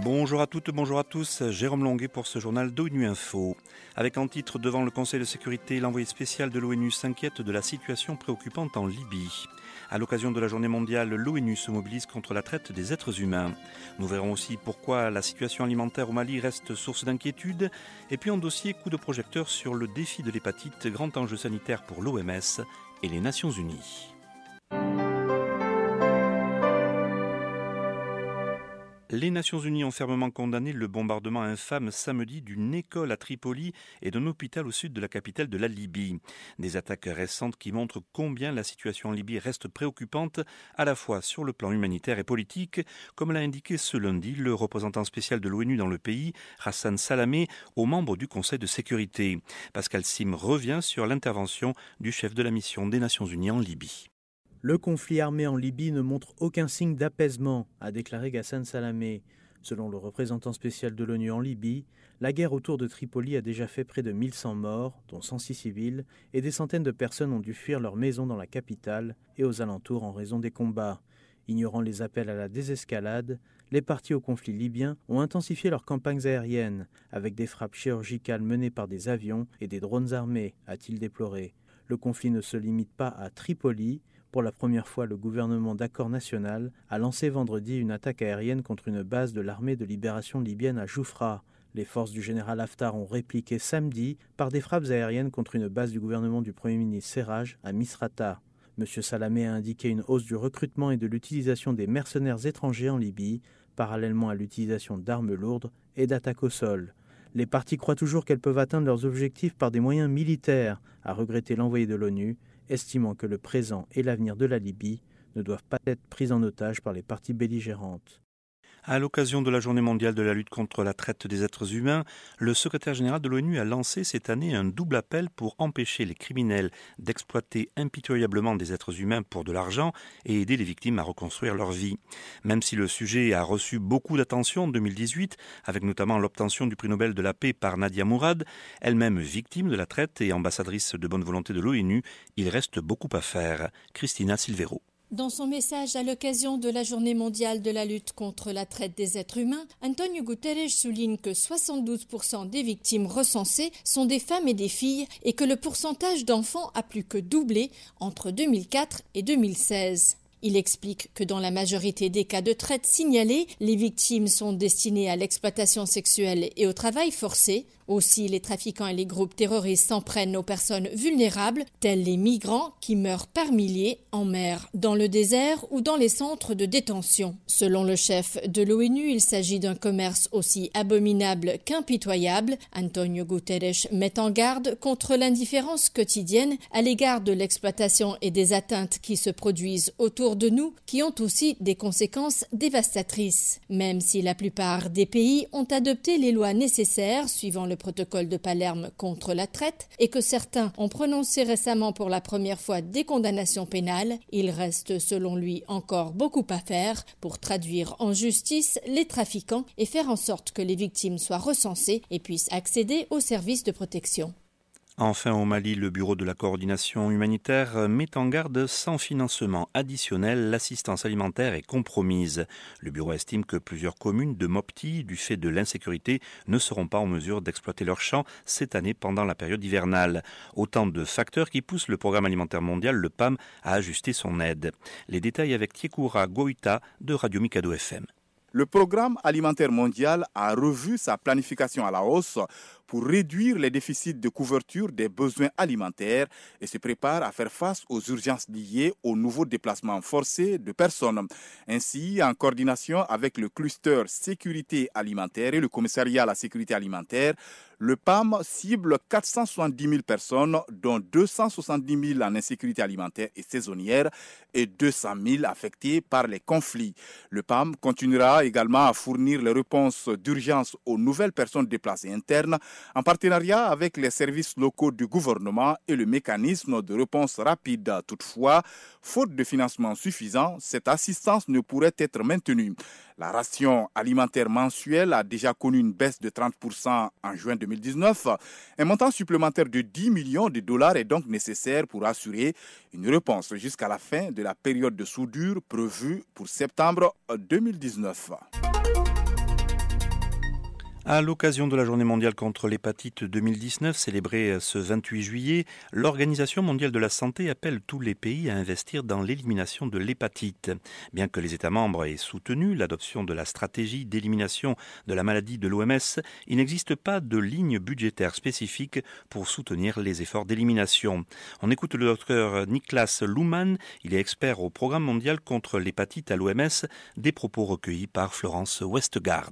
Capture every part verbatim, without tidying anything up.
Bonjour à toutes, bonjour à tous, Jérôme Longuet pour ce journal d'ONU Info. Avec en titre devant le Conseil de sécurité, l'envoyé spécial de l'ONU s'inquiète de la situation préoccupante en Libye. À l'occasion de la journée mondiale, l'ONU se mobilise contre la traite des êtres humains. Nous verrons aussi pourquoi la situation alimentaire au Mali reste source d'inquiétude. Et puis en dossier, coup de projecteur sur le défi de l'hépatite, grand enjeu sanitaire pour l'O M S et les Nations Unies. Les Nations Unies ont fermement condamné le bombardement infâme samedi d'une école à Tripoli et d'un hôpital au sud de la capitale de la Libye. Des attaques récentes qui montrent combien la situation en Libye reste préoccupante, à la fois sur le plan humanitaire et politique, comme l'a indiqué ce lundi le représentant spécial de l'ONU dans le pays, Hassan Salamé, aux membres du Conseil de sécurité. Pascal Sim revient sur l'intervention du chef de la mission des Nations Unies en Libye. Le conflit armé en Libye ne montre aucun signe d'apaisement, a déclaré Ghassan Salamé. Selon le représentant spécial de l'ONU en Libye, la guerre autour de Tripoli a déjà fait près de mille cent morts, dont cent six civils, et des centaines de personnes ont dû fuir leur maison dans la capitale et aux alentours en raison des combats. Ignorant les appels à la désescalade, les partis au conflit libyen ont intensifié leurs campagnes aériennes, avec des frappes chirurgicales menées par des avions et des drones armés, a-t-il déploré. Le conflit ne se limite pas à Tripoli. Pour la première fois, le gouvernement d'accord national a lancé vendredi une attaque aérienne contre une base de l'armée de libération libyenne à Joufra. Les forces du général Haftar ont répliqué samedi par des frappes aériennes contre une base du gouvernement du Premier ministre Serraj à Misrata. M. Salamé a indiqué une hausse du recrutement et de l'utilisation des mercenaires étrangers en Libye, parallèlement à l'utilisation d'armes lourdes et d'attaques au sol. Les partis croient toujours qu'elles peuvent atteindre leurs objectifs par des moyens militaires, a regretté l'envoyé de l'ONU, estimant que le présent et l'avenir de la Libye ne doivent pas être pris en otage par les parties belligérantes. À l'occasion de la journée mondiale de la lutte contre la traite des êtres humains, le secrétaire général de l'ONU a lancé cette année un double appel pour empêcher les criminels d'exploiter impitoyablement des êtres humains pour de l'argent et aider les victimes à reconstruire leur vie. Même si le sujet a reçu beaucoup d'attention en deux mille dix-huit, avec notamment l'obtention du prix Nobel de la paix par Nadia Mourad, elle-même victime de la traite et ambassadrice de bonne volonté de l'ONU, il reste beaucoup à faire. Cristina Silvero. Dans son message à l'occasion de la Journée mondiale de la lutte contre la traite des êtres humains, Antonio Guterres souligne que soixante-douze pour cent des victimes recensées sont des femmes et des filles et que le pourcentage d'enfants a plus que doublé entre deux mille quatre et deux mille seize. Il explique que dans la majorité des cas de traite signalés, les victimes sont destinées à l'exploitation sexuelle et au travail forcé. Aussi, les trafiquants et les groupes terroristes s'en prennent aux personnes vulnérables, tels les migrants qui meurent par milliers en mer, dans le désert ou dans les centres de détention. Selon le chef de l'ONU, il s'agit d'un commerce aussi abominable qu'impitoyable. Antonio Guterres met en garde contre l'indifférence quotidienne à l'égard de l'exploitation et des atteintes qui se produisent autour de nous, qui ont aussi des conséquences dévastatrices. Même si la plupart des pays ont adopté les lois nécessaires suivant le protocole de Palerme contre la traite et que certains ont prononcé récemment pour la première fois des condamnations pénales, il reste selon lui encore beaucoup à faire pour traduire en justice les trafiquants et faire en sorte que les victimes soient recensées et puissent accéder aux services de protection. Enfin, au Mali, le Bureau de la coordination humanitaire met en garde: sans financement additionnel, l'assistance alimentaire est compromise. Le bureau estime que plusieurs communes de Mopti, du fait de l'insécurité, ne seront pas en mesure d'exploiter leurs champs cette année pendant la période hivernale. Autant de facteurs qui poussent le Programme alimentaire mondial, le P A M, à ajuster son aide. Les détails avec Tiekoura Goïta de Radio Mikado F M. Le Programme alimentaire mondial a revu sa planification à la hausse pour réduire les déficits de couverture des besoins alimentaires et se prépare à faire face aux urgences liées aux nouveaux déplacements forcés de personnes. Ainsi, en coordination avec le cluster sécurité alimentaire et le commissariat à la sécurité alimentaire, le P A M cible quatre cent soixante-dix mille personnes, dont deux cent soixante-dix mille en insécurité alimentaire et saisonnière et deux cent mille affectés par les conflits. Le P A M continuera également à fournir les réponses d'urgence aux nouvelles personnes déplacées internes en partenariat avec les services locaux du gouvernement et le mécanisme de réponse rapide. Toutefois, faute de financement suffisant, cette assistance ne pourrait être maintenue. La ration alimentaire mensuelle a déjà connu une baisse de trente pour cent en juin deux mille dix-neuf. Un montant supplémentaire de dix millions de dollars est donc nécessaire pour assurer une réponse jusqu'à la fin de la période de soudure prévue pour septembre deux mille dix-neuf. À l'occasion de la Journée mondiale contre l'hépatite deux mille dix-neuf, célébrée ce vingt-huit juillet, l'Organisation mondiale de la santé appelle tous les pays à investir dans l'élimination de l'hépatite. Bien que les États membres aient soutenu l'adoption de la stratégie d'élimination de la maladie de l'O M S, il n'existe pas de ligne budgétaire spécifique pour soutenir les efforts d'élimination. On écoute le docteur Niklas Luhmann, il est expert au programme mondial contre l'hépatite à l'O M S, des propos recueillis par Florence Westgard.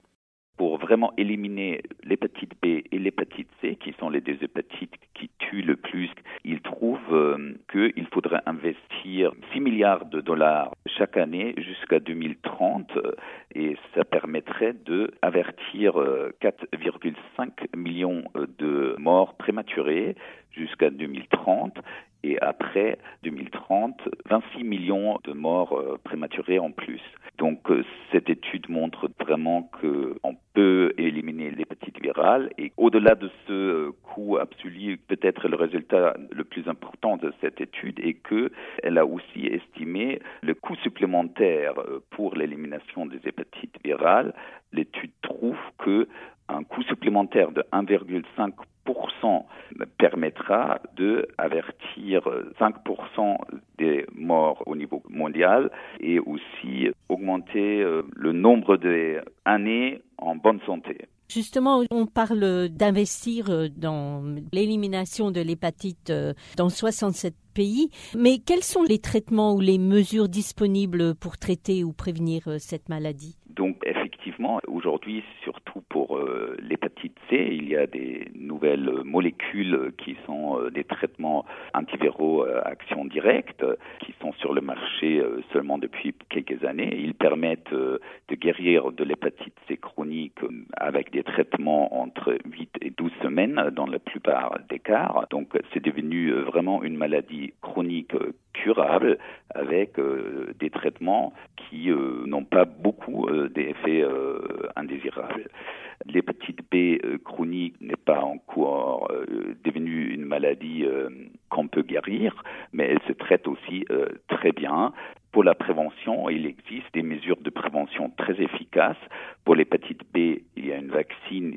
Pour vraiment éliminer l'hépatite B et l'hépatite C, qui sont les deux hépatites qui tuent le plus, ils trouvent euh, qu'il faudrait investir six milliards de dollars chaque année jusqu'à deux mille trente et ça permettrait d'avertir euh, quatre virgule cinq millions de morts prématurées jusqu'à deux mille trente. Et après deux mille trente, vingt-six millions de morts euh, prématurées en plus. Donc euh, cette étude montre vraiment qu'on peut éliminer l'hépatite virale et au-delà de ce euh, coût absolu, peut-être le résultat le plus important de cette étude est qu'elle a aussi estimé le coût supplémentaire pour l'élimination des hépatites virales. L'étude trouve qu'un coût supplémentaire de un virgule cinq pour cent permettra d'avertir cinq pour cent des morts au niveau mondial et aussi augmenter le nombre d'années en bonne santé. Justement, on parle d'investir dans l'élimination de l'hépatite dans soixante-sept pays, mais quels sont les traitements ou les mesures disponibles pour traiter ou prévenir cette maladie ? Donc effectivement, aujourd'hui, surtout pour euh, l'hépatite C, il y a des nouvelles molécules qui sont euh, des traitements antiviraux à euh, action directe, qui sont sur le marché euh, seulement depuis quelques années. Ils permettent euh, de guérir de l'hépatite C chronique euh, avec des traitements entre huit et douze semaines dans la plupart des cas. Donc c'est devenu euh, vraiment une maladie chronique euh, curable avec euh, des traitements qui euh, n'ont pas beaucoup euh, d'effets euh, indésirables. L'hépatite B euh, chronique n'est pas encore euh, devenue une maladie euh, qu'on peut guérir, mais elle se traite aussi euh, très bien. Pour la prévention, il existe des mesures de prévention très efficaces. Pour l'hépatite B, il y a une vaccine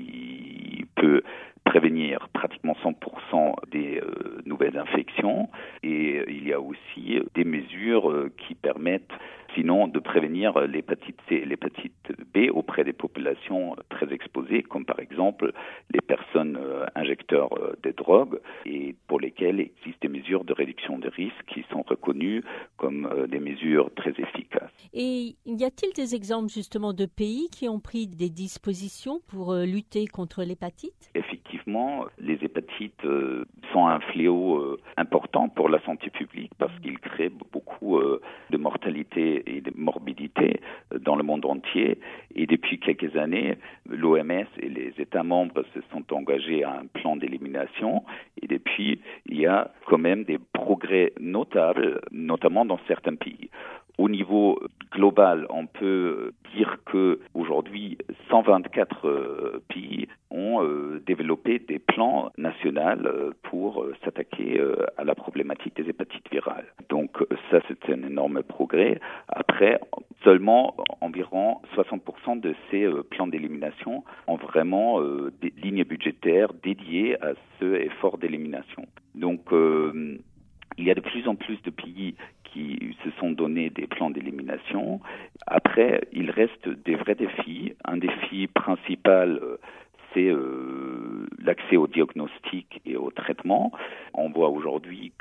qui peut prévenir pratiquement cent pour cent des euh, nouvelles infections et il y a aussi des mesures euh, qui permettent sinon de prévenir l'hépatite C et l'hépatite B auprès des populations très exposées, comme par exemple les personnes euh, injecteurs euh, de drogue et pour lesquelles il existe des mesures de réduction de risque qui sont reconnues comme euh, des mesures très efficaces. Et y a-t-il des exemples justement de pays qui ont pris des dispositions pour euh, lutter contre l'hépatite ? Effectivement, les hépatites euh, sont un fléau euh, important pour la santé publique parce qu'ils créent beaucoup euh, de mortalité et de morbidité euh, dans le monde entier. Et depuis quelques années, l'O M S et les États membres se sont engagés à un plan d'élimination. Et depuis, il y a quand même des progrès notables, notamment dans certains pays. Au niveau global, on peut dire qu'aujourd'hui, cent vingt-quatre euh, pays ont euh, développé des plans nationaux euh, pour euh, s'attaquer euh, à la problématique des hépatites virales. Donc ça, c'est un énorme progrès. Après, seulement environ soixante pour cent de ces euh, plans d'élimination ont vraiment euh, des lignes budgétaires dédiées à ce effort d'élimination. Donc, euh, il y a de plus en plus de pays qui se sont donné des plans d'élimination. Après, il reste des vrais défis. Un défi principal, c'est euh, l'accès au diagnostic et au traitement. On voit aujourd'hui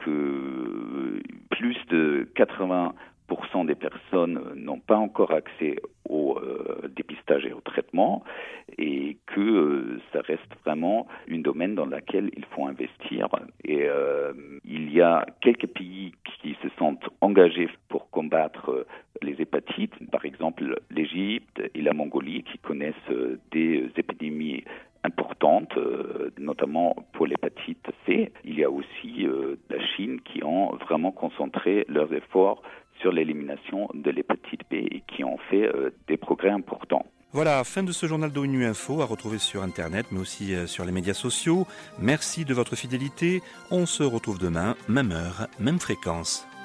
que plus de quatre-vingts pour cent des personnes n'ont pas encore accès au euh, dépistage et au traitement et que euh, ça reste vraiment une domaine dans laquelle il faut investir. Et euh, il y a quelques pays qui se sont engagés pour combattre euh, les hépatites, par exemple l'Égypte et la Mongolie qui connaissent euh, des épidémies importantes, euh, notamment pour l'hépatite C. Il y a aussi euh, la Chine qui ont vraiment concentré leurs efforts sur l'élimination de l'hépatite B et qui ont fait euh, des progrès importants. Voilà, fin de ce journal d'ONU Info à retrouver sur Internet, mais aussi euh, sur les médias sociaux. Merci de votre fidélité. On se retrouve demain, même heure, même fréquence.